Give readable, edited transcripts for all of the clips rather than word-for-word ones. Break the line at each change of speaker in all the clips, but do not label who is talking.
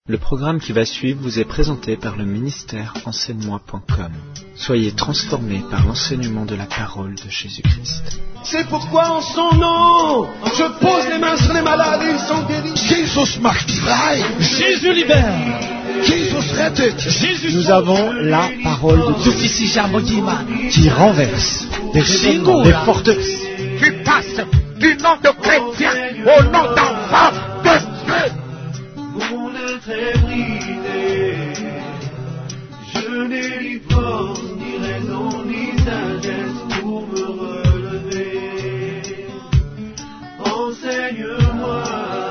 Le programme qui va suivre vous est présenté par le ministère enseigne-moi.com. Soyez transformés par l'enseignement de la parole de Jésus-Christ.
C'est pourquoi en son nom, je pose les mains sur les malades et ils sont guéris.
Jesus macht frei.
Jésus libère.
Jesus rettet.
Jésus
Nous avons la parole de Dieu qui renverse des raisonnements, des forteresses.
Tu passes du nom de chrétien au nom d'enfant de Dieu.
Mon être est brisé, je n'ai ni force, ni raison, ni sagesse pour me relever. Enseigne-moi,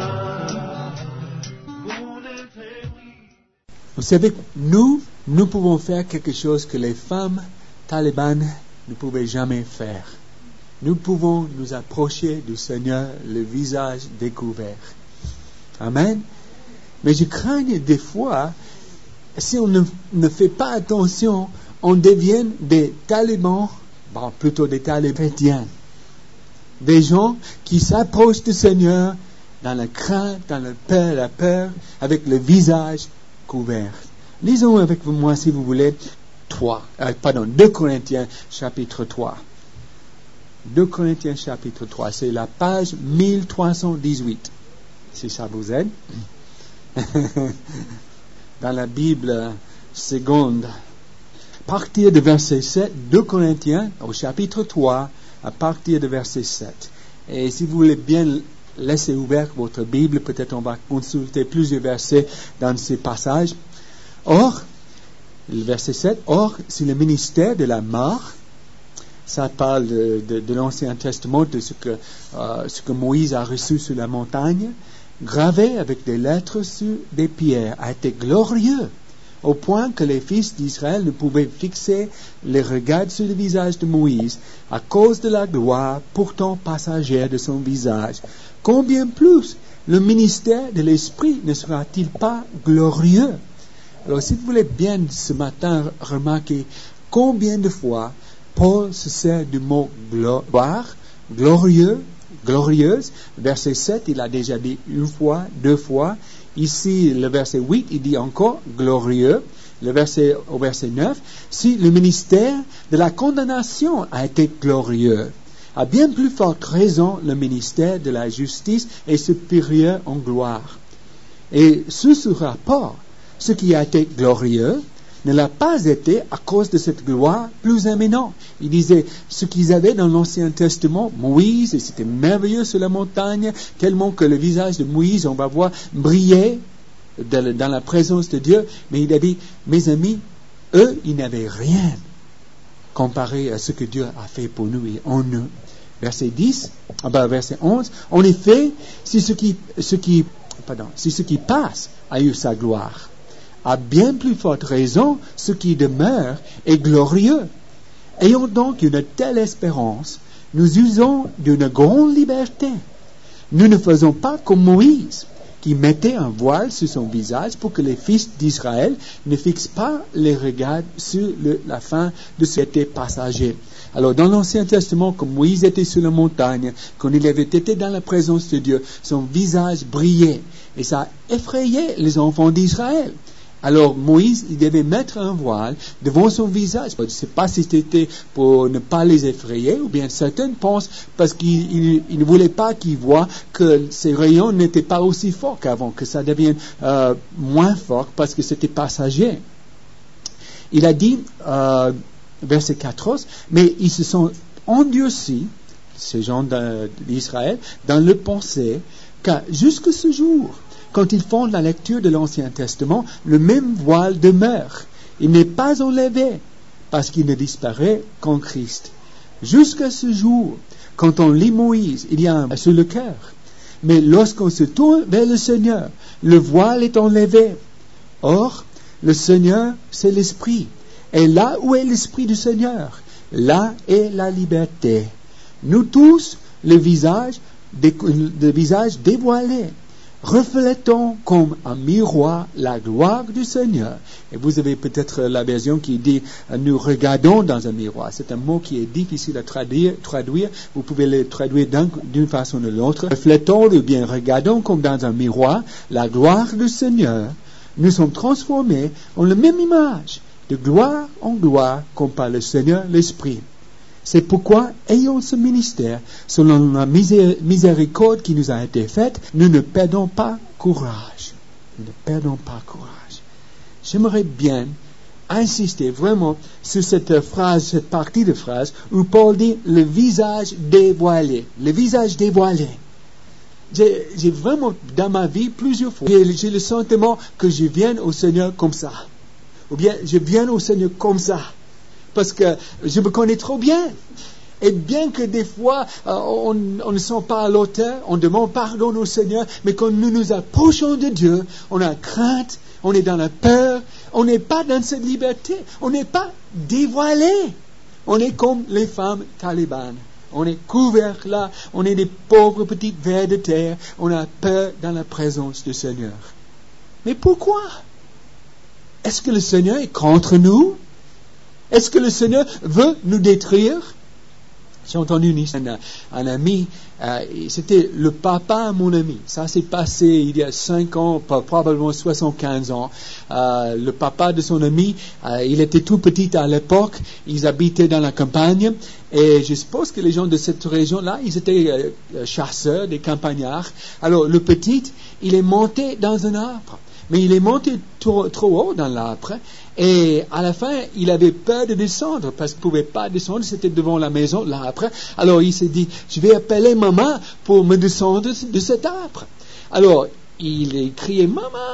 mon être est brisé.
Vous savez, nous pouvons faire quelque chose que les femmes talibanes ne pouvaient jamais faire. Nous pouvons nous approcher du Seigneur le visage découvert. Amen. Mais je crains des fois, si on ne fait pas attention, on devient des talibans, plutôt des talibans chrétiens. Des gens qui s'approchent du Seigneur dans la crainte, dans la peur, avec le visage couvert. Lisons avec moi, si vous voulez, 2 Corinthiens chapitre 3. 2 Corinthiens chapitre 3, c'est la page 1318, si ça vous aide. Dans la Bible seconde, à partir de verset 7, 2 Corinthiens au chapitre 3, à partir de verset 7. Et si vous voulez bien laisser ouverte votre Bible, peut-être on va consulter plusieurs versets dans ces passages. Or, le verset 7, or, si le ministère de la mort, ça parle de l'Ancien Testament, de ce que Moïse a reçu sur la montagne, gravé avec des lettres sur des pierres, a été glorieux, au point que les fils d'Israël ne pouvaient fixer les regards sur le visage de Moïse, à cause de la gloire pourtant passagère de son visage. Combien plus le ministère de l'Esprit ne sera-t-il pas glorieux? Alors, si vous voulez bien ce matin remarquer combien de fois Paul se sert du mot gloire, glorieux, glorieuse. Verset 7, il a déjà dit une fois, deux fois. Ici, le verset 8, il dit encore glorieux. Au verset 9, si le ministère de la condamnation a été glorieux, à bien plus forte raison, le ministère de la justice est supérieur en gloire. Et sous ce rapport, ce qui a été glorieux ne l'a pas été à cause de cette gloire plus éminente. Il disait, ce qu'ils avaient dans l'Ancien Testament, Moïse, et c'était merveilleux sur la montagne, tellement que le visage de Moïse, on va voir, brillait dans la présence de Dieu. Mais il a dit, mes amis, eux, ils n'avaient rien comparé à ce que Dieu a fait pour nous et en nous. Verset 11, en effet, si ce qui passe a eu sa gloire, à bien plus forte raison, ce qui demeure est glorieux. Ayons donc une telle espérance, nous usons d'une grande liberté. Nous ne faisons pas comme Moïse, qui mettait un voile sur son visage pour que les fils d'Israël ne fixent pas les regards sur la fin de ce qui était passager. Alors, dans l'Ancien Testament, quand Moïse était sur la montagne, quand il avait été dans la présence de Dieu, son visage brillait, et ça effrayait les enfants d'Israël. Alors Moïse, il devait mettre un voile devant son visage. Je ne sais pas si c'était pour ne pas les effrayer, ou bien certains pensent parce qu'il ne voulait pas qu'ils voient que ses rayons n'étaient pas aussi forts qu'avant, que ça devienne moins fort parce que c'était passager. Il a dit, verset 14, mais ils se sont endurcis, ces gens d'Israël, dans le pensée, car jusque ce jour, quand ils font la lecture de l'Ancien Testament, le même voile demeure. Il n'est pas enlevé, parce qu'il ne disparaît qu'en Christ. Jusqu'à ce jour, quand on lit Moïse, il y a un sur le cœur. Mais lorsqu'on se tourne vers le Seigneur, le voile est enlevé. Or, le Seigneur, c'est l'Esprit. Et là où est l'Esprit du Seigneur, là est la liberté. Nous tous, le visage dévoilé, reflétons comme un miroir la gloire du Seigneur. Et vous avez peut-être la version qui dit nous regardons dans un miroir. C'est un mot qui est difficile à traduire. Vous pouvez le traduire d'une façon ou de l'autre. Reflétons ou bien regardons comme dans un miroir la gloire du Seigneur. nous sommes transformés en la même image, de gloire en gloire, comme par le Seigneur l'Esprit. C'est pourquoi, ayant ce ministère, selon la miséricorde qui nous a été faite, nous ne perdons pas courage. Nous ne perdons pas courage. J'aimerais bien insister vraiment sur cette phrase, cette partie de phrase, où Paul dit le visage dévoilé. Le visage dévoilé. J'ai vraiment, dans ma vie, plusieurs fois, j'ai le sentiment que je viens au Seigneur comme ça. Ou bien, je viens au Seigneur comme ça. Parce que je me connais trop bien. Et bien que des fois, on ne sent pas à l'auteur, on demande pardon au Seigneur, mais quand nous nous approchons de Dieu, on a crainte, on est dans la peur, on n'est pas dans cette liberté, on n'est pas dévoilé. On est comme les femmes talibanes. On est couverts là, on est des pauvres petits vers de terre, on a peur dans la présence du Seigneur. Mais pourquoi? Est-ce que le Seigneur est contre nous? Est-ce que le Seigneur veut nous détruire? J'ai entendu un ami, c'était le papa à mon ami. Ça s'est passé il y a 5 ans, probablement 75 ans. Le papa de son ami, il était tout petit à l'époque. Ils habitaient dans la campagne. Et je suppose que les gens de cette région-là, ils étaient chasseurs, des campagnards. Alors le petit, il est monté dans un arbre. Mais il est monté trop haut dans l'arbre. Et à la fin, il avait peur de descendre parce qu'il ne pouvait pas descendre, c'était devant la maison, l'arbre. Alors il s'est dit, je vais appeler maman pour me descendre de cet arbre. Alors il a crié,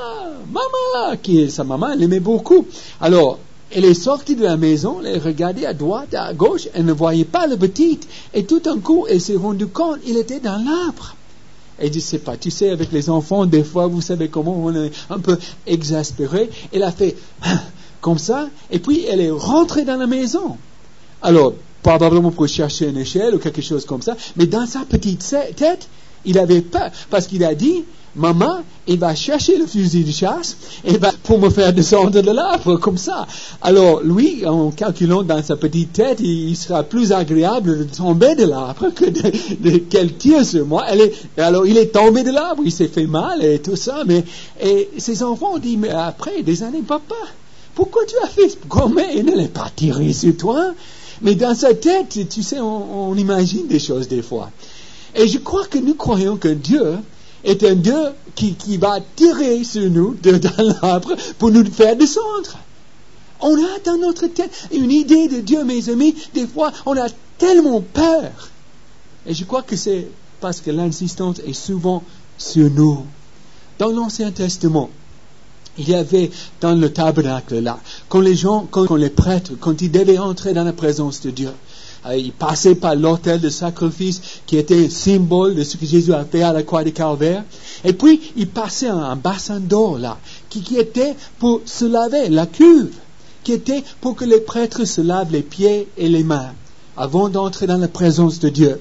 maman, qui est sa maman, elle l'aimait beaucoup. Alors elle est sortie de la maison, elle regardait à droite, à gauche, elle ne voyait pas le petit. Et tout d'un coup, elle s'est rendue compte, il était dans l'arbre. Et je ne sais pas, tu sais, avec les enfants, des fois, vous savez comment on est un peu exaspéré. Elle a fait comme ça, et puis elle est rentrée dans la maison. Alors, probablement pour chercher une échelle ou quelque chose comme ça, mais dans sa petite tête, il avait peur, parce qu'il a dit, maman, il va chercher le fusil de chasse et va pour me faire descendre de l'arbre comme ça. Alors lui, en calculant dans sa petite tête, il sera plus agréable de tomber de l'arbre que qu'elle tire sur moi. Alors il est tombé de l'arbre, il s'est fait mal et tout ça. Et ses enfants ont dit, mais après des années, papa, pourquoi tu as fait comme il ne l'est pas tiré sur toi? Mais dans sa tête, tu sais, on imagine des choses des fois. Et je crois que nous croyons que Dieu est un Dieu qui va tirer sur nous dans l'arbre pour nous faire descendre. On a dans notre tête une idée de Dieu, mes amis. Des fois, on a tellement peur. Et je crois que c'est parce que l'insistance est souvent sur nous. Dans l'Ancien Testament, il y avait dans le tabernacle là, quand les prêtres, quand ils devaient entrer dans la présence de Dieu, ils passaient par l'autel de sacrifice qui était un symbole de ce que Jésus a fait à la croix du Calvaire. Et puis, ils passaient un bassin d'eau là, qui était pour se laver, la cuve, qui était pour que les prêtres se lavent les pieds et les mains avant d'entrer dans la présence de Dieu.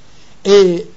Et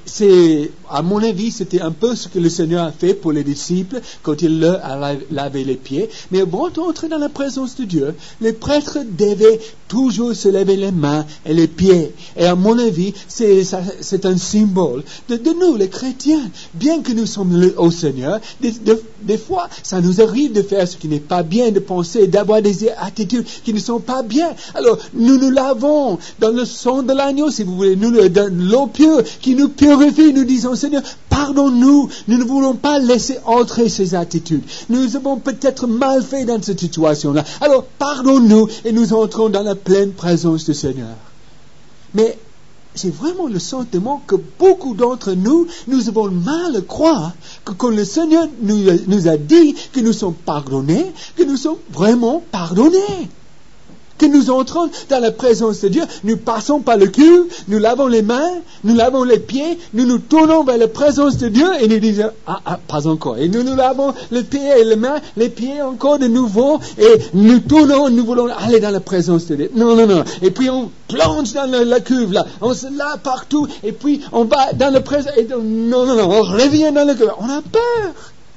à mon avis, c'était un peu ce que le Seigneur a fait pour les disciples quand il leur a lavé les pieds. Mais avant d'entrer dans la présence de Dieu, les prêtres devaient toujours se laver les mains et les pieds. Et à mon avis, c'est un symbole de nous, les chrétiens. Bien que nous sommes au Seigneur, des fois, ça nous arrive de faire ce qui n'est pas bien, de penser, d'avoir des attitudes qui ne sont pas bien. Alors, nous lavons dans le sang de l'agneau, si vous voulez, dans l'eau pure qui nous purifie. Nous disons, Seigneur, pardonne-nous. Nous ne voulons pas laisser entrer ces attitudes. Nous avons peut-être mal fait dans cette situation-là. Alors, pardonne-nous et nous entrons dans la pleine présence du Seigneur. Mais j'ai vraiment le sentiment que beaucoup d'entre nous avons mal à croire que quand le Seigneur nous a dit que nous sommes pardonnés, que nous sommes vraiment pardonnés. Que nous entrons dans la présence de Dieu, nous passons par le cul, nous lavons les mains, nous lavons les pieds, nous nous tournons vers la présence de Dieu et nous disons, pas encore. Et nous lavons les pieds et les mains, les pieds encore de nouveau, et nous tournons, nous voulons aller dans la présence de Dieu. Non. Et puis on plonge dans la cuve là, on se lave partout, et puis on va dans la présence, et non, on revient dans la cuve. On a peur.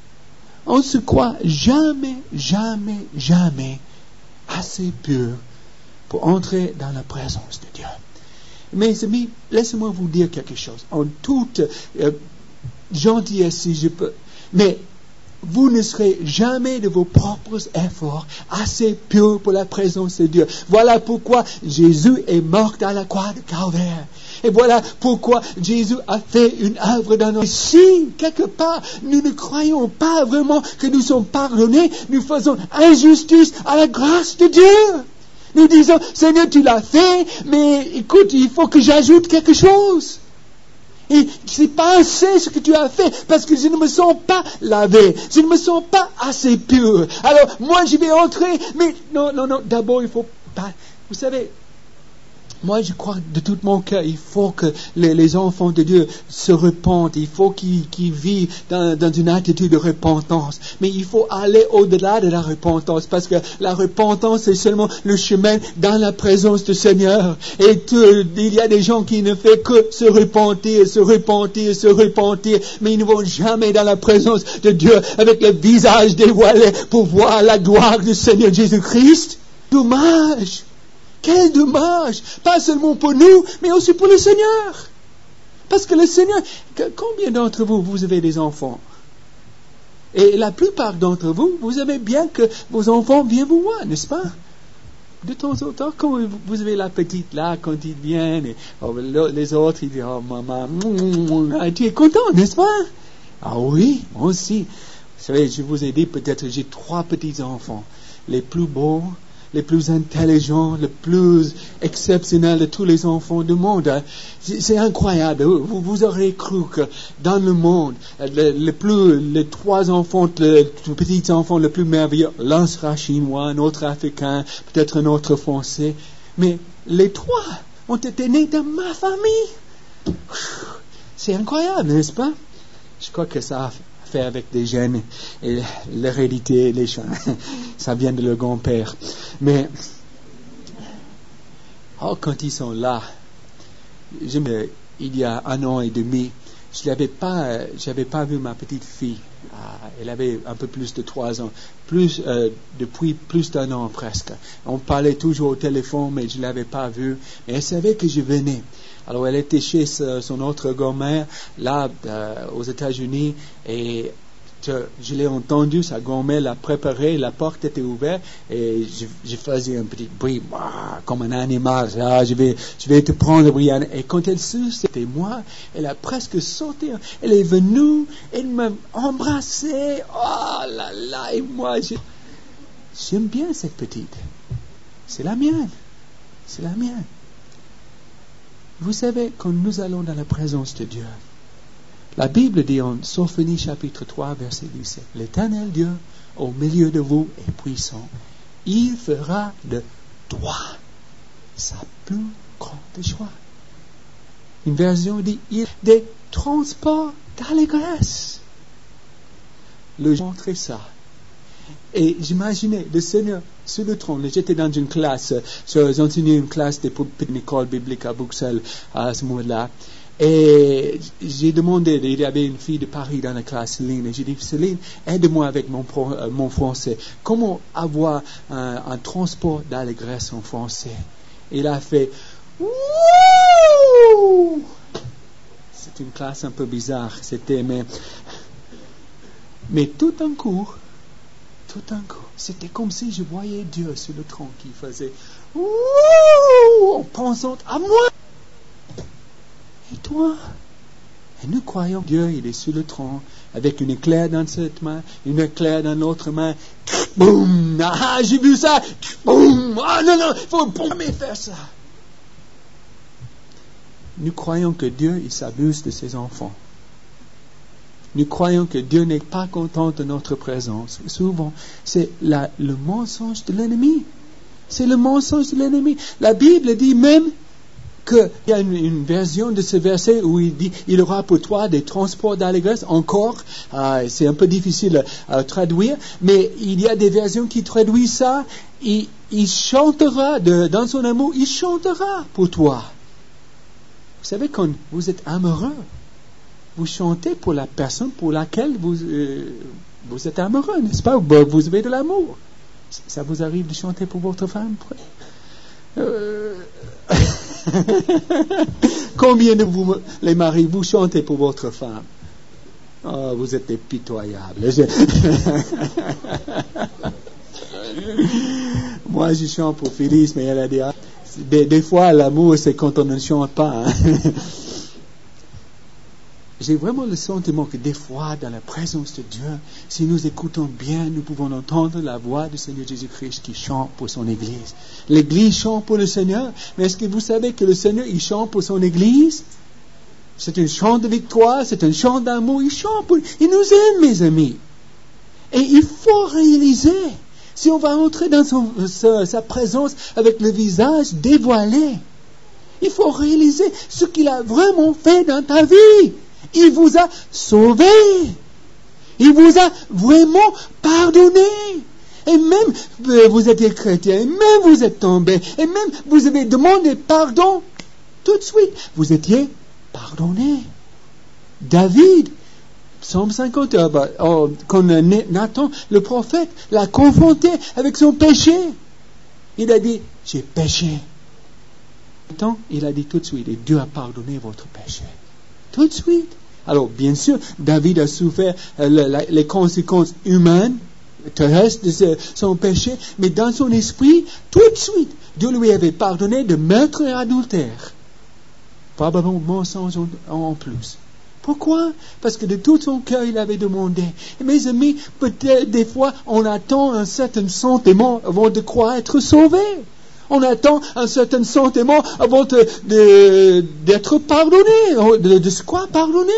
On se croit jamais assez pur pour entrer dans la présence de Dieu. Mes amis, laissez-moi vous dire quelque chose, en toute gentillesse si je peux. Mais vous ne serez jamais de vos propres efforts assez purs pour la présence de Dieu. Voilà pourquoi Jésus est mort à la croix de Calvaire. Et voilà pourquoi Jésus a fait une œuvre dans nos... Si, quelque part, nous ne croyons pas vraiment que nous sommes pardonnés, nous faisons injustice à la grâce de Dieu. Nous disons, Seigneur, tu l'as fait, mais écoute, il faut que j'ajoute quelque chose. Et c'est pas assez ce que tu as fait, parce que je ne me sens pas lavé, je ne me sens pas assez pur. Alors, moi, je vais entrer, mais non, d'abord, il faut pas... Vous savez, moi, je crois de tout mon cœur, il faut que les enfants de Dieu se repentent, il faut qu'ils vivent dans une attitude de repentance. Mais il faut aller au-delà de la repentance, parce que la repentance, c'est seulement le chemin dans la présence du Seigneur. Et il y a des gens qui ne font que se repentir, mais ils ne vont jamais dans la présence de Dieu avec le visage dévoilé pour voir la gloire du Seigneur Jésus-Christ. Dommage! Quel dommage! Pas seulement pour nous, mais aussi pour le Seigneur. Parce que le Seigneur... Combien d'entre vous, vous avez des enfants? Et la plupart d'entre vous, vous aimez bien que vos enfants viennent vous voir, n'est-ce pas? De temps en temps, quand vous avez la petite là, quand ils viennent, et, les autres, ils disent, oh maman, tu es content, n'est-ce pas? Ah oui, moi aussi. Vous savez, je vous ai dit, peut-être j'ai 3 petits-enfants, les plus beaux, les plus intelligents, les plus exceptionnels de tous les enfants du monde. C'est incroyable. Vous aurez cru que dans le monde, les 3 enfants, les petits enfants les plus merveilleux, l'un sera chinois, un autre africain, peut-être un autre français. Mais les 3 ont été nés dans ma famille. C'est incroyable, n'est-ce pas? Je crois que ça a fait avec des gènes et l'hérédité, les gens, ça vient de leur grand-père. Mais quand ils sont là, il y a 1 an et demi, j'avais pas vu ma petite fille. Elle avait un peu plus de 3 ans, depuis plus d'1 an presque. On parlait toujours au téléphone, mais je l'avais pas vue. Et elle savait que je venais. Alors elle était chez son autre grand-mère, là, aux États-Unis, et je l'ai entendu, sa grand-mère l'a préparé, la porte était ouverte, et je faisais un petit bruit, comme un animal, je vais te prendre, Brianne. Et quand elle sut c'était moi, elle a presque sauté, elle est venue, elle m'a embrassé, oh là là, et moi, j'aime bien cette petite. C'est la mienne. Vous savez, quand nous allons dans la présence de Dieu, la Bible dit en Sophonie chapitre 3, verset 17, « L'Éternel Dieu au milieu de vous est puissant. Il fera de toi sa plus grande joie. » Une version dit, « Il des transports d'allégresse. » Le jour montrait ça. Et j'imaginais le Seigneur sur le trône. J'étais dans une classe, j'enseignais une classe d'une école biblique à Bruxelles à ce moment-là. Et j'ai demandé, il y avait une fille de Paris dans la classe, Céline, et j'ai dit, Céline, aide-moi avec mon français. Comment avoir un transport d'allégresse en français? Et il a fait, Wouh! C'est une classe un peu bizarre, mais tout d'un coup, c'était comme si je voyais Dieu sur le trône qui faisait Wouh! En pensant à moi. Et toi? Et nous croyons Dieu, il est sur le trône, avec une éclair dans cette main, une éclair dans l'autre main. Boum! Ah, j'ai vu ça! Boum! Ah non, il faut jamais faire ça. Nous croyons que Dieu, il s'abuse de ses enfants. Nous croyons que Dieu n'est pas content de notre présence. Souvent, c'est le mensonge de l'ennemi. C'est le mensonge de l'ennemi. La Bible dit même qu'il y a une version de ce verset où il dit « Il aura pour toi des transports d'allégresse » encore. C'est un peu difficile à traduire, mais il y a des versions qui traduisent ça. Il chantera, dans son amour, il chantera pour toi. Vous savez, quand vous êtes amoureux, vous chantez pour la personne pour laquelle vous êtes amoureux, n'est-ce pas? Vous avez de l'amour. Ça vous arrive de chanter pour votre femme? Combien de vous, les maris, vous chantez pour votre femme? Oh, vous êtes pitoyables. Moi, je chante pour Phyllis, mais elle a dit, des fois, l'amour, c'est quand on ne chante pas. Hein. J'ai vraiment le sentiment que des fois, dans la présence de Dieu, si nous écoutons bien, nous pouvons entendre la voix du Seigneur Jésus-Christ qui chante pour son Église. L'Église chante pour le Seigneur, mais est-ce que vous savez que le Seigneur, il chante pour son Église? C'est un chant de victoire, c'est un chant d'amour, il chante pour... Il nous aime, mes amis. Et il faut réaliser, si on va entrer dans sa présence avec le visage dévoilé, il faut réaliser ce qu'il a vraiment fait dans ta vie. Il vous a sauvé. Il vous a vraiment pardonné. Et même vous étiez chrétien, et même vous êtes tombé, et même vous avez demandé pardon, tout de suite, vous étiez pardonné. David, Psaume 50, quand Nathan, le prophète, l'a confronté avec son péché, il a dit, j'ai péché. Nathan, il a dit tout de suite, et Dieu a pardonné votre péché. Tout de suite. Alors, bien sûr, David a souffert les conséquences humaines, terrestres de son péché, mais dans son esprit, tout de suite, Dieu lui avait pardonné de meurtre et adultère. Probablement mensonge en plus. Pourquoi? Parce que de tout son cœur, il avait demandé. Et mes amis, peut-être des fois, on attend un certain sentiment avant de croire être sauvé. On attend un certain sentiment avant d'être pardonné, de se croire pardonné.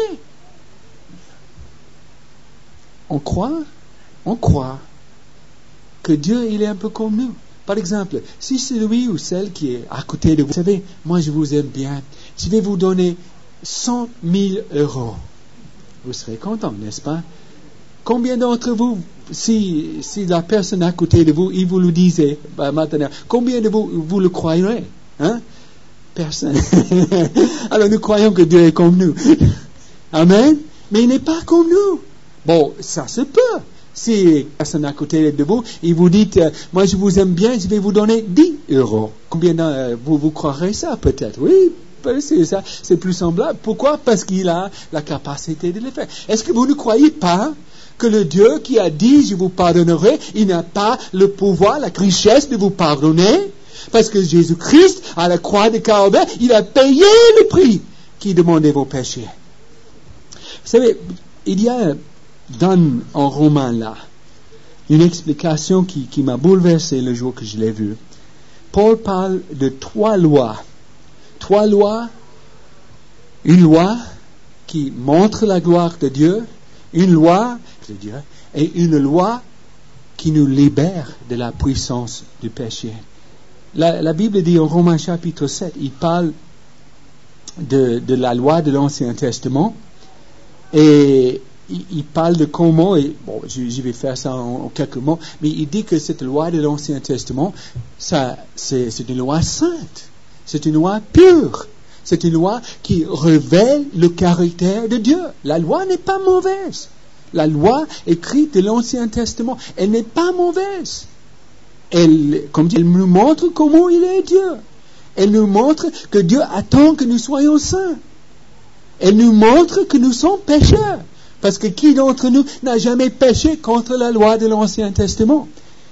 On croit que Dieu, il est un peu comme nous. Par exemple, si celui ou celle qui est à côté de vous, vous savez, moi je vous aime bien, je vais vous donner 100 000 euros. Vous serez content, n'est-ce pas? Combien d'entre vous, si la personne à côté de vous, il vous le disait maintenant, combien de vous le croirez? Hein? Personne. Alors nous croyons que Dieu est comme nous. Amen. Mais il n'est pas comme nous. Bon, ça se peut. Si la personne à côté de vous, il vous dit, moi je vous aime bien, je vais vous donner 10 euros. Combien vous croirez ça peut-être? Oui, c'est ça, c'est plus semblable. Pourquoi? Parce qu'il a la capacité de le faire. Est-ce que vous ne croyez pas que le Dieu qui a dit je vous pardonnerai, il n'a pas le pouvoir, la richesse de vous pardonner? Parce que Jésus-Christ, à la croix de Calvaire, il a payé le prix qui demandait vos péchés. Vous savez, il y a en Romains là, une explication qui m'a bouleversé le jour que je l'ai vu. Paul parle de 3 lois. 3 lois. Une loi qui montre la gloire de Dieu, une loi de Dieu, et une loi qui nous libère de la puissance du péché. La Bible dit en Romains chapitre 7, il parle de la loi de l'Ancien Testament, et il parle de comment, et bon, je vais faire ça en quelques mots, mais il dit que cette loi de l'Ancien Testament, c'est une loi sainte, c'est une loi pure, c'est une loi qui révèle le caractère de Dieu. La loi n'est pas mauvaise. La loi écrite de l'Ancien Testament, elle n'est pas mauvaise. Elle nous montre comment il est Dieu. Elle nous montre que Dieu attend que nous soyons saints. Elle nous montre que nous sommes pécheurs. Parce que qui d'entre nous n'a jamais péché contre la loi de l'Ancien Testament?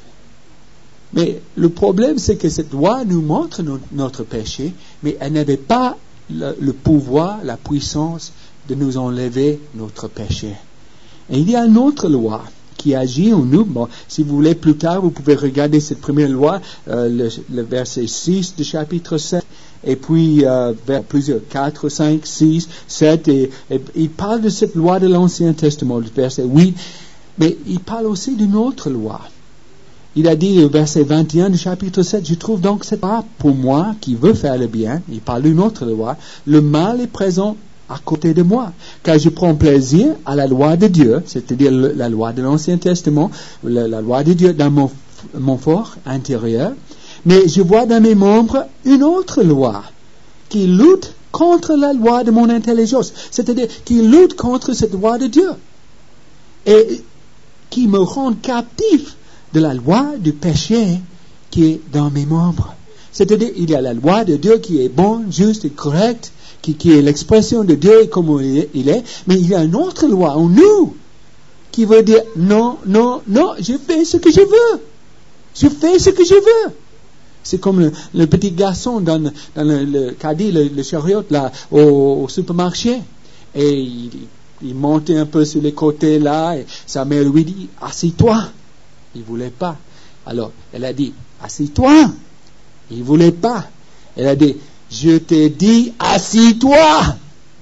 Mais le problème, c'est que cette loi nous montre notre péché, mais elle n'avait pas le pouvoir, la puissance de nous enlever notre péché. Et il y a une autre loi qui agit en nous. Bon, si vous voulez plus tard, vous pouvez regarder cette première loi, le verset 6 du chapitre 7. Et puis, vers plusieurs, 4, 5, 6, 7, et il parle de cette loi de l'Ancien Testament, le verset 8, mais il parle aussi d'une autre loi. Il a dit, au verset 21 du chapitre 7, je trouve donc cette loi pour moi qui veut faire le bien. Il parle d'une autre loi. Le mal est présent à côté de moi, car je prends plaisir à la loi de Dieu, c'est-à-dire la loi de l'Ancien Testament, la loi de Dieu dans mon fort intérieur. Mais je vois dans mes membres une autre loi qui lutte contre la loi de mon intelligence, c'est-à-dire qui lutte contre cette loi de Dieu et qui me rend captif de la loi du péché qui est dans mes membres. C'est-à-dire il y a la loi de Dieu qui est bonne, juste et correcte, qui est l'expression de Dieu comme il est, mais il y a une autre loi en nous qui veut dire non, non, non, je fais ce que je veux. Je fais ce que je veux. C'est comme le petit garçon dans le caddie, le chariot là, au supermarché. Et il montait un peu sur les côtés là, et sa mère lui dit, assis-toi. Il voulait pas. Alors, elle a dit, assis-toi. Il voulait pas. Elle a dit, je t'ai dit, assis-toi.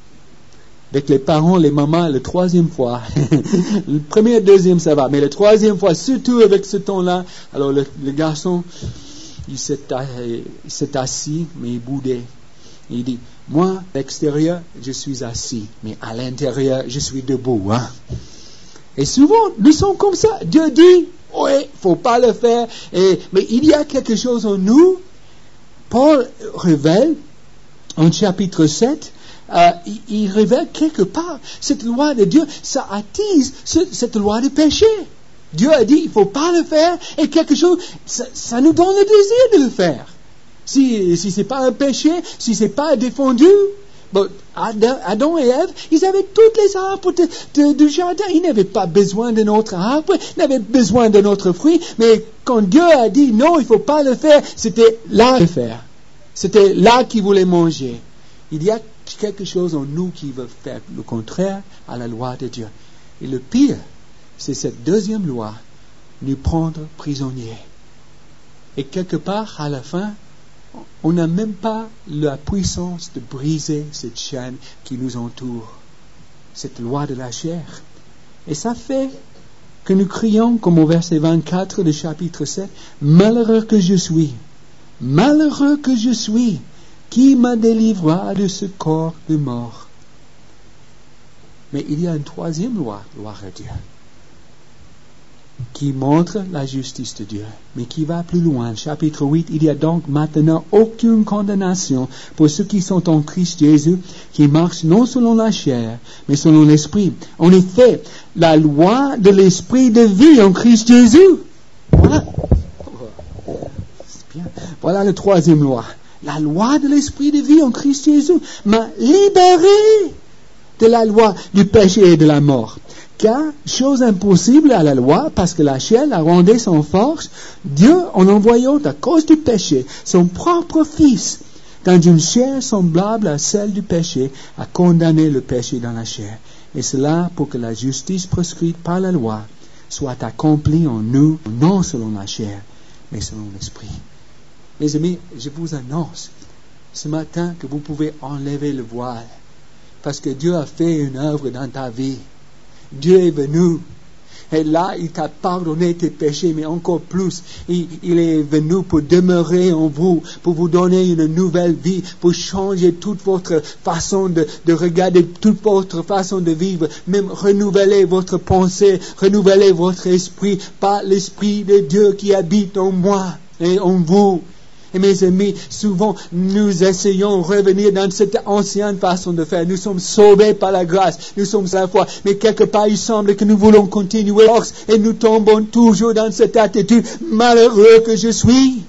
Avec les parents, les mamans, la troisième fois. Le premier, deuxième, ça va. Mais la troisième fois, surtout avec ce ton-là, alors le garçon, il s'est assis, mais il boudait. Il dit, moi, à l'extérieur, je suis assis, mais à l'intérieur, je suis debout. Hein? Et souvent, nous sommes comme ça. Dieu dit, oui, faut pas le faire. Mais il y a quelque chose en nous. Paul révèle, en chapitre 7, il révèle quelque part, cette loi de Dieu, ça attise cette loi de péché. Dieu a dit, il ne faut pas le faire, et quelque chose, ça nous donne le désir de le faire. Si ce n'est pas un péché, si ce n'est pas défendu, bon, Adam et Ève, ils avaient toutes les arbres du jardin. Ils n'avaient pas besoin de notre arbre, ils n'avaient besoin de notre fruit, mais quand Dieu a dit non, il ne faut pas le faire, c'était là de faire. C'était là qu'ils voulaient manger. Il y a quelque chose en nous qui veut faire le contraire à la loi de Dieu. Et le pire, c'est cette deuxième loi, nous prendre prisonniers. Et quelque part, à la fin, on n'a même pas la puissance de briser cette chaîne qui nous entoure, cette loi de la chair. Et ça fait que nous crions, comme au verset 24 du chapitre 7, « Malheureux que je suis, malheureux que je suis, qui me délivrera de ce corps de mort ?» Mais il y a une troisième loi, gloire à Dieu, qui montre la justice de Dieu, mais qui va plus loin. Chapitre 8, il y a donc maintenant aucune condamnation pour ceux qui sont en Christ Jésus, qui marchent non selon la chair, mais selon l'Esprit. En effet, la loi de l'Esprit de vie en Christ Jésus. Voilà. C'est bien. Voilà la troisième loi. La loi de l'Esprit de vie en Christ Jésus m'a libéré de la loi du péché et de la mort. Car, chose impossible à la loi, parce que la chair la rendait sans force, Dieu, en envoyant à cause du péché son propre Fils dans une chair semblable à celle du péché, a condamné le péché dans la chair. Et cela pour que la justice prescrite par la loi soit accomplie en nous, non selon la chair, mais selon l'Esprit. Mes amis, je vous annonce ce matin que vous pouvez enlever le voile, parce que Dieu a fait une œuvre dans ta vie. Dieu est venu, et là, il t'a pardonné tes péchés, mais encore plus, il est venu pour demeurer en vous, pour vous donner une nouvelle vie, pour changer toute votre façon de regarder, toute votre façon de vivre, même renouveler votre pensée, renouveler votre esprit, par l'Esprit de Dieu qui habite en moi et en vous. Et mes amis, souvent, nous essayons de revenir dans cette ancienne façon de faire. Nous sommes sauvés par la grâce, nous sommes à la foi. Mais quelque part, il semble que nous voulons continuer et nous tombons toujours dans cette attitude. Malheureux que je suis.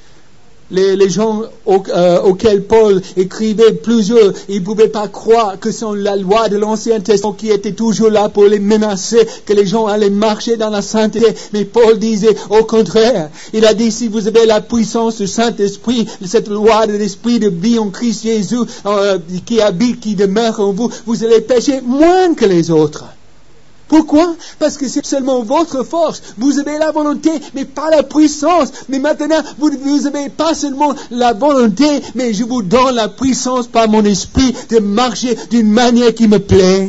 Les gens auxquels Paul écrivait plusieurs, ils ne pouvaient pas croire que c'est la loi de l'Ancien Testament qui était toujours là pour les menacer, que les gens allaient marcher dans la sainteté. Mais Paul disait au contraire, il a dit, si vous avez la puissance du Saint-Esprit, cette loi de l'Esprit de vie en Christ Jésus, qui habite, qui demeure en vous, vous allez pécher moins que les autres. Pourquoi? Parce que c'est seulement votre force. Vous avez la volonté, mais pas la puissance. Mais maintenant, vous n'avez pas seulement la volonté, mais je vous donne la puissance par mon esprit de marcher d'une manière qui me plaît.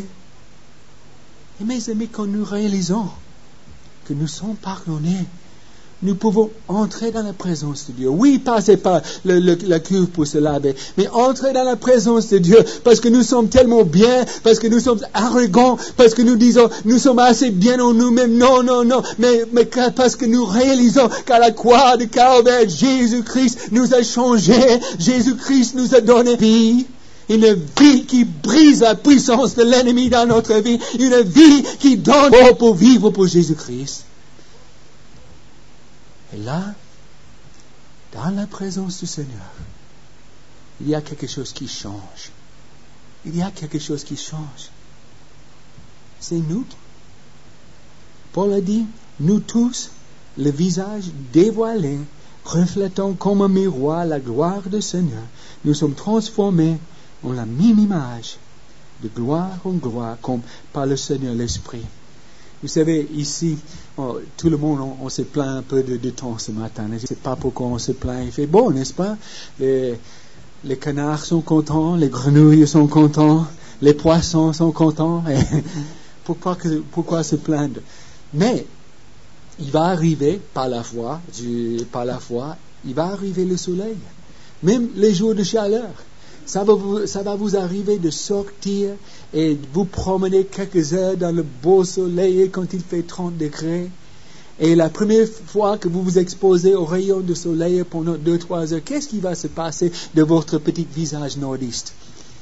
Et mes amis, quand nous réalisons que nous sommes pardonnés, nous pouvons entrer dans la présence de Dieu. Oui, passez par la cuve pour se laver, mais entrer dans la présence de Dieu, parce que nous sommes tellement bien, parce que nous sommes arrogants, parce que nous disons, nous sommes assez bien en nous-mêmes. Non, non, non, mais parce que nous réalisons qu'à la croix de Calvaire, Jésus-Christ nous a changés, Jésus-Christ nous a donné vie. Une vie qui brise la puissance de l'ennemi dans notre vie, une vie qui donne pour vivre pour Jésus-Christ. Et là, dans la présence du Seigneur, il y a quelque chose qui change. il y a quelque chose qui change. C'est nous. Paul a dit, nous tous, le visage dévoilé, reflétant comme un miroir la gloire du Seigneur, nous sommes transformés en la même image, de gloire en gloire, comme par le Seigneur l'Esprit. Vous savez, ici, tout le monde, on se plaint un peu de temps ce matin. Je ne sais pas pourquoi on se plaint. Il fait beau, n'est-ce pas? Les canards sont contents, les grenouilles sont contents, les poissons sont contents. Pourquoi se plaindre? Mais il va arriver par la foi, il va arriver le soleil. Même les jours de chaleur. Ça va vous arriver de sortir et vous promener quelques heures dans le beau soleil quand il fait 30 degrés. Et la première fois que vous vous exposez aux rayons du soleil pendant 2-3 heures, qu'est-ce qui va se passer de votre petit visage nordiste?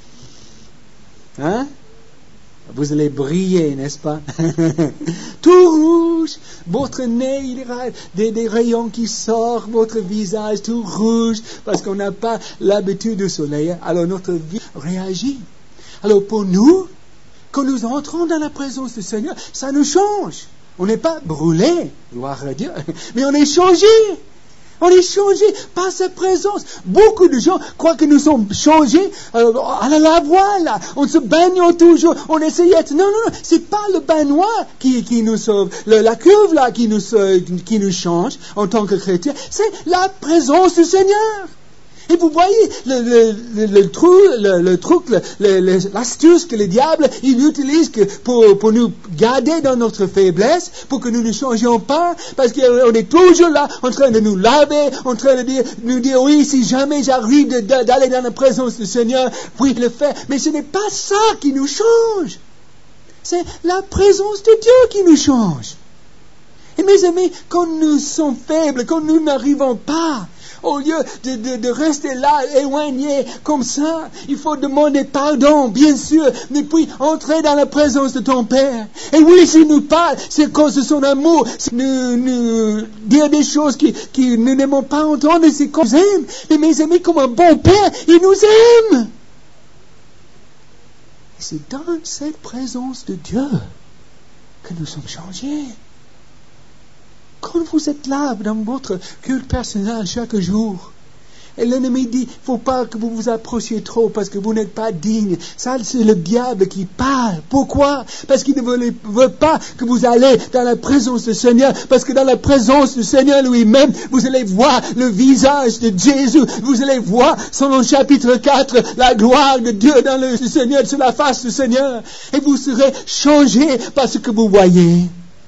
Hein? Vous allez briller, n'est-ce pas? Tout rouge. Votre nez, il y aura des rayons qui sortent, votre visage tout rouge, parce qu'on n'a pas l'habitude du soleil. Alors notre vie réagit. Alors pour nous, quand nous entrons dans la présence du Seigneur, ça nous change. On n'est pas brûlé, gloire à Dieu, mais on est changé. On est changé par sa présence. Beaucoup de gens croient que nous sommes changés à la lavoir, là. On se baigne toujours. On essaye d'être... Non, c'est pas le baignoire qui nous sauve. La cuve, là, qui nous change en tant que chrétien. C'est la présence du Seigneur. Et vous voyez l'astuce que le diable il utilise pour nous garder dans notre faiblesse, pour que nous ne changions pas, parce qu'on est toujours là en train de nous laver, en train de nous dire oui, si jamais j'arrive d'aller dans la présence du Seigneur, puis le faire. Mais ce n'est pas ça qui nous change. C'est la présence de Dieu qui nous change. Et mes amis, quand nous sommes faibles, quand nous n'arrivons pas, au lieu de rester là, éloigné comme ça, il faut demander pardon, bien sûr, mais puis entrer dans la présence de ton Père. Et oui, s'il nous parle, c'est à cause de son amour. Nous dire des choses que nous n'aimons pas entendre, c'est qu'on nous aime. Mais mes amis, comme un bon Père, il nous aime. Et c'est dans cette présence de Dieu que nous sommes changés. Quand vous êtes là dans votre culte personnel chaque jour, et l'ennemi dit, il ne faut pas que vous vous approchiez trop parce que vous n'êtes pas digne. Ça, c'est le diable qui parle. Pourquoi? Parce qu'il ne veut pas que vous allez dans la présence du Seigneur. Parce que dans la présence du Seigneur lui-même, vous allez voir le visage de Jésus. Vous allez voir, selon chapitre 4, la gloire de Dieu dans le Seigneur, sur la face du Seigneur. Et vous serez changés par ce que vous voyez.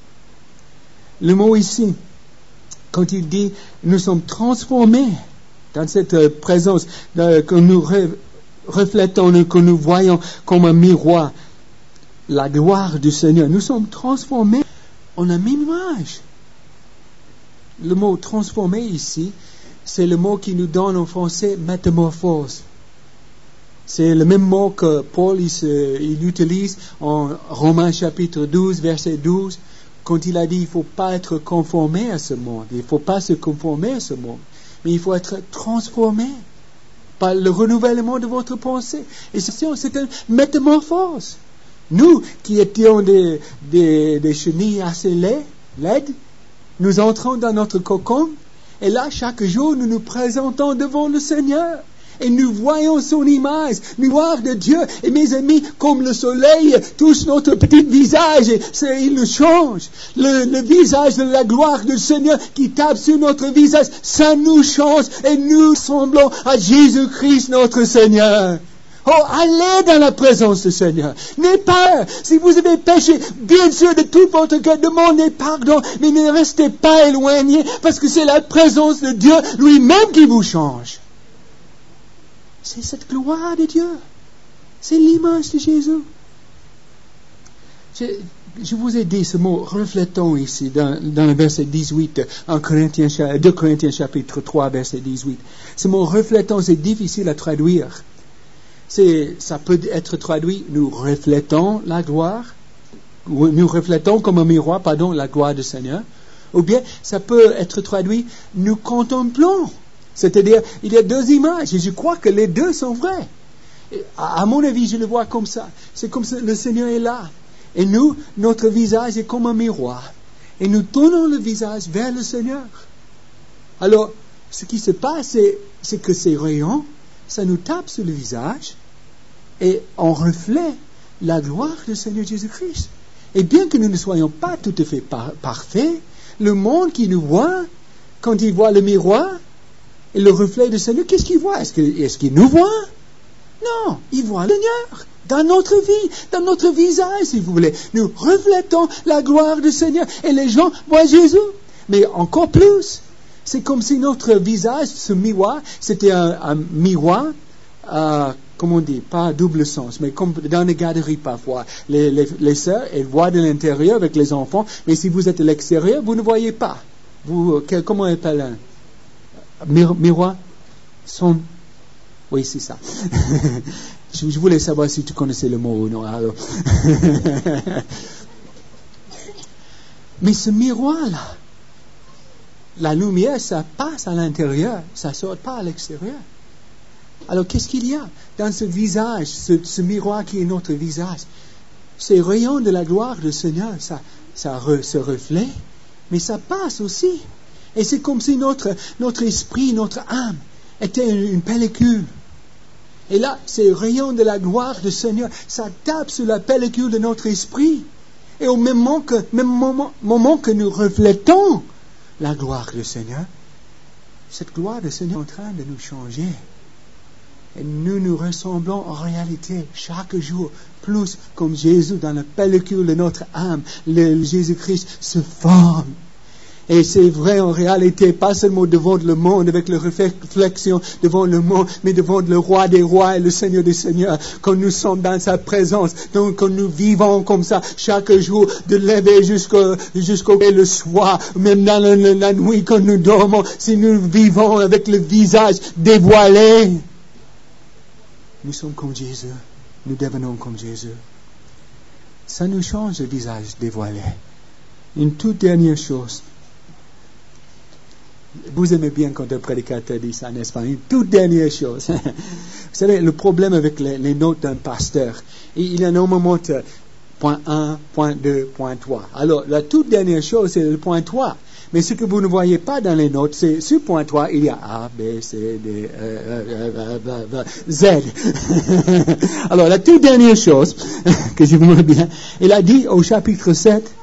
Le mot ici, quand il dit nous sommes transformés dans cette présence que nous reflétons, que nous voyons comme un miroir, la gloire du Seigneur, nous sommes transformés en la même image. Le mot transformé ici, c'est le mot qui nous donne en français métamorphose. C'est le même mot que Paul il utilise en Romains chapitre 12, verset 12. Quand il a dit, il ne faut pas être conformé à ce monde. Il ne faut pas se conformer à ce monde. Mais il faut être transformé par le renouvellement de votre pensée. Et c'est une métamorphose. Nous, qui étions des chenilles assez laides, nous entrons dans notre cocon. Et là, chaque jour, nous nous présentons devant le Seigneur. Et nous voyons son image, nous gloire de Dieu. Et mes amis, comme le soleil touche notre petit visage, il nous change. Le visage de la gloire du Seigneur qui tape sur notre visage, ça nous change. Et nous ressemblons à Jésus-Christ notre Seigneur. Oh, allez dans la présence du Seigneur. N'ayez peur. Si vous avez péché, bien sûr, de tout votre cœur, demandez pardon. Mais ne restez pas éloignés, parce que c'est la présence de Dieu lui-même qui vous change. C'est cette gloire de Dieu. C'est l'image de Jésus. Je vous ai dit ce mot reflétons ici dans le verset 18 en 2 Corinthiens chapitre 3 verset 18. Ce mot reflétons, c'est difficile à traduire. Ça peut être traduit nous reflétons la gloire, ou nous reflétons comme un miroir, la gloire du Seigneur. Ou bien ça peut être traduit nous contemplons. C'est-à-dire, il y a deux images, et je crois que les deux sont vrais. À mon avis, je le vois comme ça. C'est comme ça, le Seigneur est là. Et nous, notre visage est comme un miroir. Et nous tournons le visage vers le Seigneur. Alors, ce qui se passe, c'est que ces rayons, ça nous tape sur le visage et on reflète la gloire du Seigneur Jésus-Christ. Et bien que nous ne soyons pas tout à fait parfaits, le monde qui nous voit, quand il voit le miroir et le reflet du Seigneur, qu'est-ce qu'il voit? Est-ce qu'il nous voit? Non, il voit le Seigneur dans notre vie, dans notre visage, si vous voulez. Nous reflétons la gloire du Seigneur et les gens voient Jésus. Mais encore plus, c'est comme si notre visage, ce miroir, c'était un miroir, comment on dit, pas à double sens, mais comme dans les garderies parfois. Les sœurs, elles voient de l'intérieur avec les enfants, mais si vous êtes à l'extérieur, vous ne voyez pas. Comment on appelle un miroir? Oui, c'est ça. Je voulais savoir si tu connaissais le mot ou non. Alors. Mais ce miroir-là, la lumière, ça passe à l'intérieur, ça ne sort pas à l'extérieur. Alors, qu'est-ce qu'il y a dans ce visage, ce miroir qui est notre visage? Ces rayons de la gloire du Seigneur, ça se reflète, mais ça passe aussi. Et c'est comme si notre esprit, notre âme, était une pellicule. Et là, ces rayons de la gloire du Seigneur, ça tape sur la pellicule de notre esprit. Et au même moment que nous reflétons la gloire du Seigneur, cette gloire du Seigneur est en train de nous changer. Et nous ressemblons en réalité chaque jour plus comme Jésus dans la pellicule de notre âme. Le Jésus-Christ se forme. Et c'est vrai en réalité, pas seulement devant le monde, avec la réflexion devant le monde, mais devant le roi des rois et le Seigneur des seigneurs, quand nous sommes dans sa présence, donc quand nous vivons comme ça, chaque jour, de lever jusqu'au le soir, même dans la nuit quand nous dormons, si nous vivons avec le visage dévoilé, nous sommes comme Jésus, nous devenons comme Jésus. Ça nous change le visage dévoilé. Une toute dernière chose. Vous aimez bien quand un prédicateur dit ça, n'est-ce pas? Une toute dernière chose. Vous savez, le problème avec les notes d'un pasteur, il y a normalement point 1, point 2, point 3. Alors, la toute dernière chose, c'est le point 3. Mais ce que vous ne voyez pas dans les notes, c'est sur point 3, il y a A, B, C, D, Z. Alors, la toute dernière chose que je vous bien, il a dit au chapitre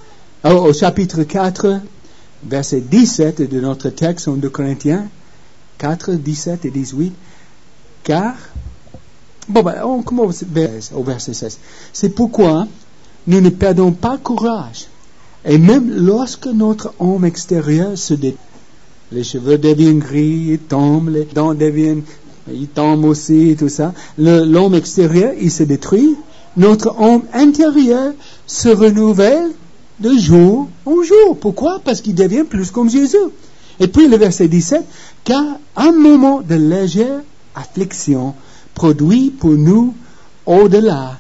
4, verset 17 de notre texte en 2 Corinthiens 4, 17 et 18. Car, on commence au verset 16. C'est pourquoi nous ne perdons pas courage. Et même lorsque notre homme extérieur se détruit, les cheveux deviennent gris, ils tombent, les dents ils tombent aussi, tout ça. L'homme extérieur, il se détruit. Notre homme intérieur se renouvelle de jour en jour. Pourquoi? Parce qu'il devient plus comme Jésus. Et puis le verset 17, car un moment de légère affliction produit pour nous au-delà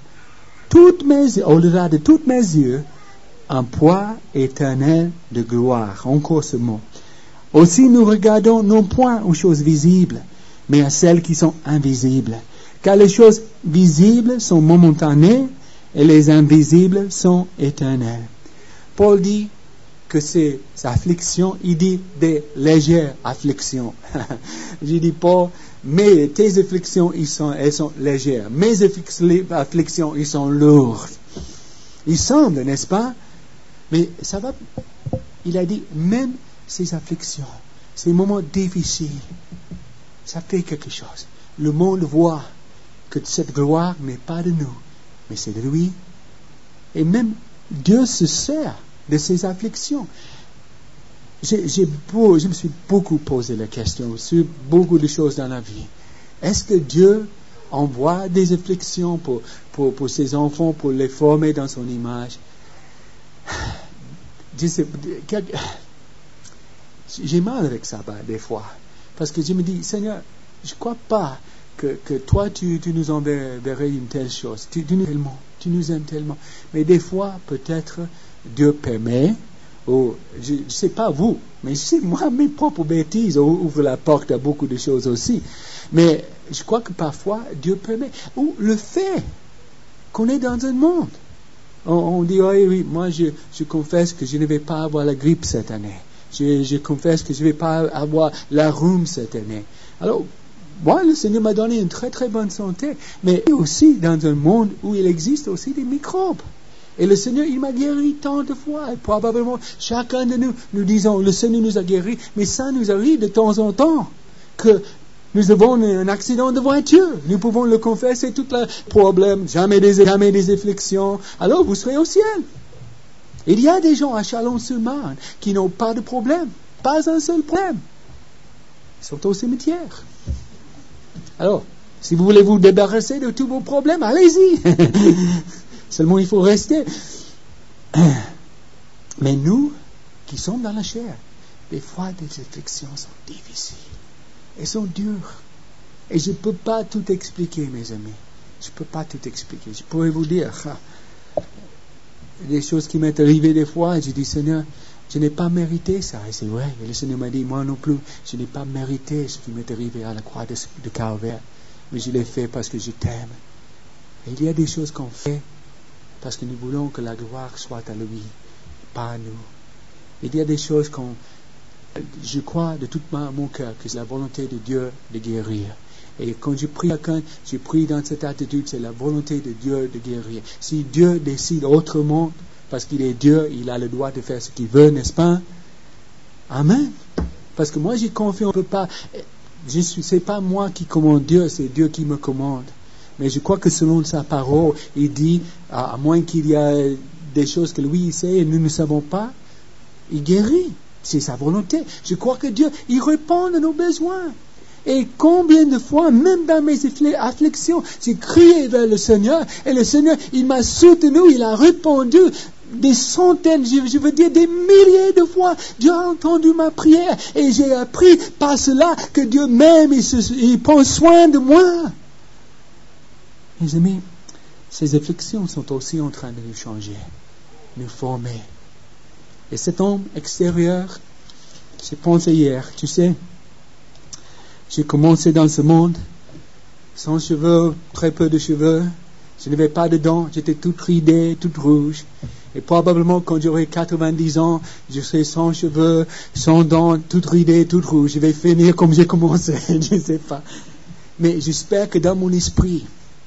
de toutes mesures un poids éternel de gloire. Encore ce mot. Aussi nous regardons non point aux choses visibles, mais à celles qui sont invisibles. Car les choses visibles sont momentanées et les invisibles sont éternelles. Paul dit que ces afflictions, il dit des légères afflictions. J'ai dit Paul, mais tes afflictions, elles sont légères. Mes afflictions, ils sont lourdes. Il semble, n'est-ce pas? Mais ça va. Il a dit, même ces afflictions, ces moments difficiles, ça fait quelque chose. Le monde voit que cette gloire n'est pas de nous, mais c'est de lui. Et même Dieu se sert de ces afflictions. Je me suis beaucoup posé la question sur beaucoup de choses dans la vie. Est-ce que Dieu envoie des afflictions pour ses enfants, pour les former dans son image? J'ai mal avec ça des fois. Parce que je me dis, Seigneur, je ne crois pas que toi, tu nous enverrais une telle chose. Tu nous aimes tellement. Mais des fois, peut-être, Dieu permet, ou je ne sais pas vous, mais je sais, moi, mes propres bêtises ouvrent la porte à beaucoup de choses aussi. Mais je crois que parfois Dieu permet, ou le fait qu'on est dans un monde. On dit, oui, moi je confesse que je ne vais pas avoir la grippe cette année. Je confesse que je ne vais pas avoir la rhume cette année. Alors, moi, le Seigneur m'a donné une très très bonne santé, mais aussi dans un monde où il existe aussi des microbes. Et le Seigneur, il m'a guéri tant de fois. Et probablement, chacun de nous disons, le Seigneur nous a guéris, mais ça nous arrive de temps en temps, que nous avons un accident de voiture. Nous pouvons le confesser, tout le problème, jamais des afflictions. Alors vous serez au ciel. Il y a des gens à Chalon-sur-Marne qui n'ont pas de problème. Pas un seul problème. Ils sont au cimetière. Alors, si vous voulez vous débarrasser de tous vos problèmes, allez-y. Seulement il faut rester. Mais nous, qui sommes dans la chair, des fois des afflictions sont difficiles. Elles sont dures. Et je ne peux pas tout expliquer, mes amis. Je ne peux pas tout expliquer. Je pourrais vous dire des choses qui m'est arrivées des fois, et je dis, Seigneur, je n'ai pas mérité ça. Et c'est vrai. Et le Seigneur m'a dit, moi non plus, je n'ai pas mérité ce qui m'est arrivé à la croix de Calvaire. Mais je l'ai fait parce que je t'aime. Et il y a des choses qu'on fait parce que nous voulons que la gloire soit à lui, pas à nous. Il y a des choses je crois de tout mon cœur que c'est la volonté de Dieu de guérir. Et quand je prie quelqu'un, je prie dans cette attitude, c'est la volonté de Dieu de guérir. Si Dieu décide autrement, parce qu'il est Dieu, il a le droit de faire ce qu'il veut, n'est-ce pas? Amen. Parce que moi j'ai confiance, on peut pas, c'est pas moi qui commande Dieu, c'est Dieu qui me commande. Mais je crois que selon sa parole, il dit, à moins qu'il y ait des choses que lui il sait et nous ne savons pas, il guérit. C'est sa volonté. Je crois que Dieu, il répond à nos besoins. Et combien de fois, même dans mes afflictions, j'ai crié vers le Seigneur, et le Seigneur, il m'a soutenu, il a répondu des centaines, je veux dire des milliers de fois. Dieu a entendu ma prière, et j'ai appris par cela que Dieu m'aime, il prend soin de moi. Mes amis, ces afflictions sont aussi en train de nous changer, nous former. Et cet homme extérieur, j'ai pensé hier, tu sais, j'ai commencé dans ce monde, sans cheveux, très peu de cheveux, je n'avais pas de dents, j'étais toute ridée, toute rouge. Et probablement quand j'aurai 90 ans, je serai sans cheveux, sans dents, toute ridée, toute rouge. Je vais finir comme j'ai commencé, je ne sais pas. Mais j'espère que dans mon esprit,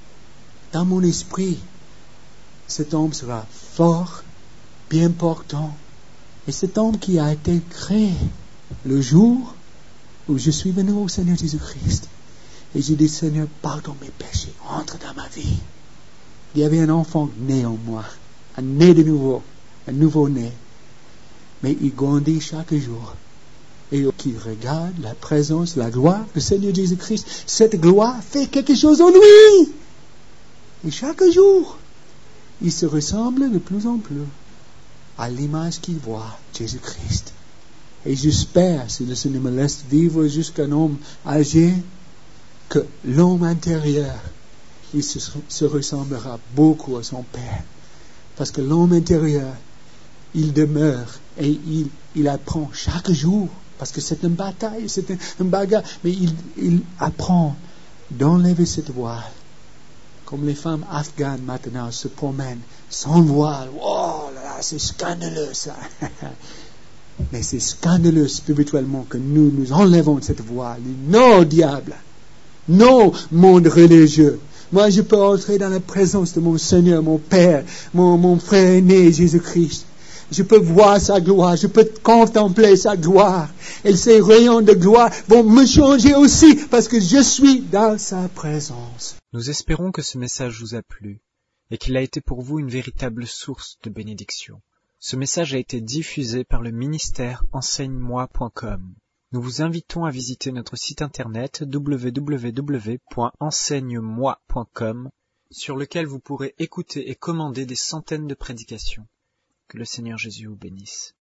cet homme sera fort, bien portant. Et cet homme qui a été créé le jour où je suis venu au Seigneur Jésus-Christ. Et j'ai dit, Seigneur, pardonne mes péchés, entre dans ma vie. Il y avait un enfant né en moi, un né de nouveau, un nouveau-né. Mais il grandit chaque jour. Et qui regarde la présence, la gloire du Seigneur Jésus-Christ, cette gloire fait quelque chose en lui. Et chaque jour, il se ressemble de plus en plus à l'image qu'il voit, Jésus-Christ. Et j'espère, si le Seigneur me laisse vivre jusqu'à un homme âgé, que l'homme intérieur, il se ressemblera beaucoup à son Père. Parce que l'homme intérieur, il demeure et il apprend chaque jour. Parce que c'est une bataille, c'est une bagarre. Mais il apprend d'enlever cette voile. Comme les femmes afghanes maintenant se promènent sans voile. Oh là là, c'est scandaleux ça. Mais c'est scandaleux spirituellement que nous enlevons cette voile. Non, diable. Non, monde religieux. Moi, je peux entrer dans la présence de mon Seigneur, mon Père, mon frère aîné, Jésus-Christ. Je peux voir sa gloire, je peux contempler sa gloire. Et ces rayons de gloire vont me changer aussi parce que je suis dans sa présence.
Nous espérons que ce message vous a plu et qu'il a été pour vous une véritable source de bénédiction. Ce message a été diffusé par le ministère enseigne-moi.com. Nous vous invitons à visiter notre site internet www.enseigne-moi.com sur lequel vous pourrez écouter et commander des centaines de prédications. Que le Seigneur Jésus vous bénisse.